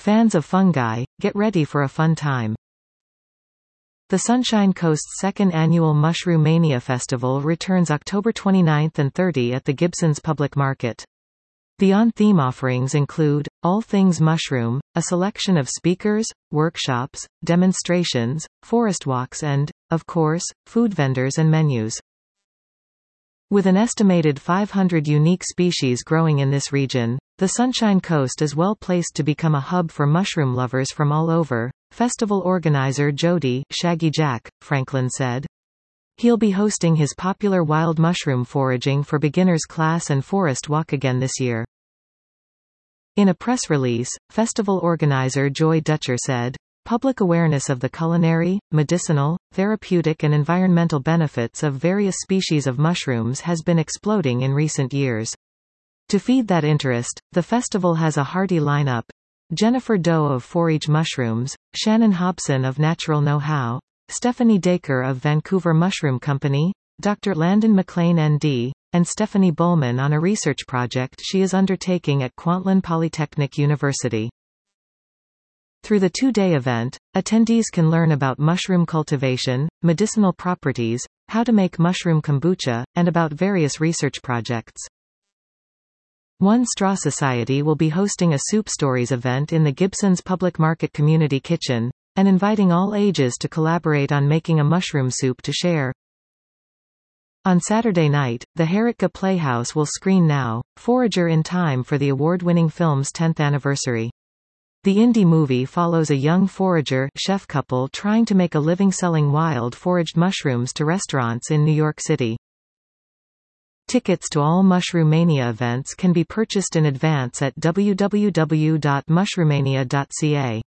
Fans of fungi, get ready for a fun time. The Sunshine Coast's second annual Mushroom Mania Festival returns October 29 and 30 at the Gibsons Public Market. The on-theme offerings include, All Things Mushroom, a selection of speakers, workshops, demonstrations, forest walks and, of course, food vendors and menus. With an estimated 500 unique species growing in this region, the Sunshine Coast is well placed to become a hub for mushroom lovers from all over, festival organizer Jody Shaggy Jack Franklin said. He'll be hosting his popular wild mushroom foraging for beginners class and forest walk again this year. In a press release, festival organizer Joy Dutcher said, public awareness of the culinary, medicinal, therapeutic and environmental benefits of various species of mushrooms has been exploding in recent years. To feed that interest, the festival has a hearty lineup. Jennifer Doe of Forage Mushrooms, Shannon Hobson of Natural Know-How, Stephanie Dacre of Vancouver Mushroom Company, Dr. Landon McLean ND, and Stephanie Bowman on a research project she is undertaking at Kwantlen Polytechnic University. Through the two-day event, attendees can learn about mushroom cultivation, medicinal properties, how to make mushroom kombucha, and about various research projects. One Straw Society will be hosting a Soup Stories event in the Gibsons Public Market Community Kitchen, and inviting all ages to collaborate on making a mushroom soup to share. On Saturday night, the Heritka Playhouse will screen Now, Forager in time for the award-winning film's 10th anniversary. The indie movie follows a young forager chef couple trying to make a living selling wild foraged mushrooms to restaurants in New York City. Tickets to all Mushroom Mania events can be purchased in advance at www.mushroommania.ca.